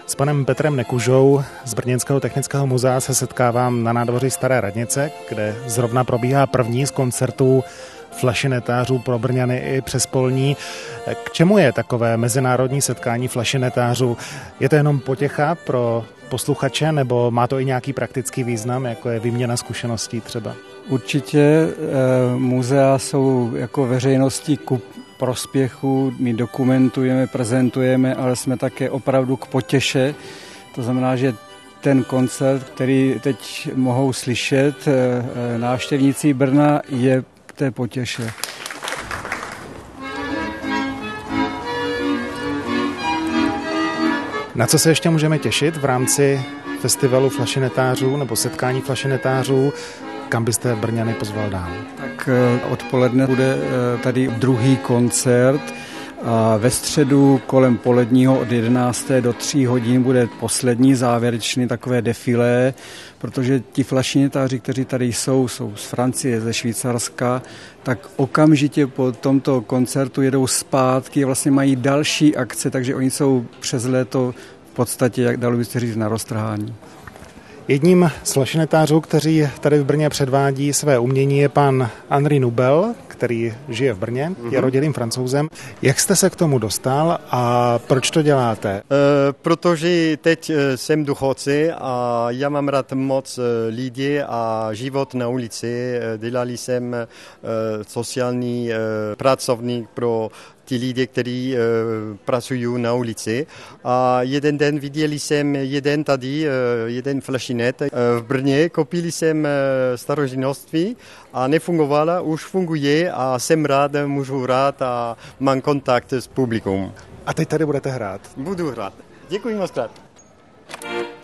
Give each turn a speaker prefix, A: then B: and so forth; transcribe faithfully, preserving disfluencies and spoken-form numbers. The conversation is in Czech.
A: S panem Petrem Nekužou z Brněnského technického muzea se setkávám na nádvoří Staré radnice, kde zrovna probíhá první z koncertů flašinetářů pro Brňany i přespolní. K čemu je takové mezinárodní setkání flašinetářů? Je to jenom potěcha pro posluchače, nebo má to i nějaký praktický význam, jako je výměna zkušeností třeba?
B: Určitě e, muzea jsou jako veřejnosti ku prospěchu, my dokumentujeme, prezentujeme, ale jsme také opravdu k potěše. To znamená, že ten koncert, který teď mohou slyšet e, návštěvníci Brna, je k té potěše.
A: Na co se ještě můžeme těšit v rámci festivalu flašinetářů nebo setkání flašinetářů? Kam byste Brňany pozval dál?
B: Tak odpoledne bude tady druhý koncert a ve středu kolem poledního od jedenácté do tří hodin bude poslední závěrečný takové defilé, protože ti flašinetáři, kteří tady jsou, jsou z Francie, ze Švýcarska, tak okamžitě po tomto koncertu jedou zpátky a vlastně mají další akce, takže oni jsou přes léto v podstatě, jak dalo byste říct, na roztrhání.
A: Jedním z flašinetářů, kteří tady v Brně předvádí své umění, je pan Henri Nubel, který žije v Brně, mm-hmm. je rodilým Francouzem. Jak jste se k tomu dostal a proč to děláte? E,
C: protože teď jsem důchodce a já mám rád moc lidi a život na ulici. Dělali jsem e, sociální e, pracovník pro ti lidi, kteří e, pracují na ulici. A jeden den viděli jsem jeden tady, e, jeden flašinet. E, v Brně koupili jsem e, starožitnoství a nefungovala, už funguje a jsem rád, můžu hrát a mám kontakt s publikum.
A: A teď tady budete hrát?
C: Budu hrát. Děkuji moc krát.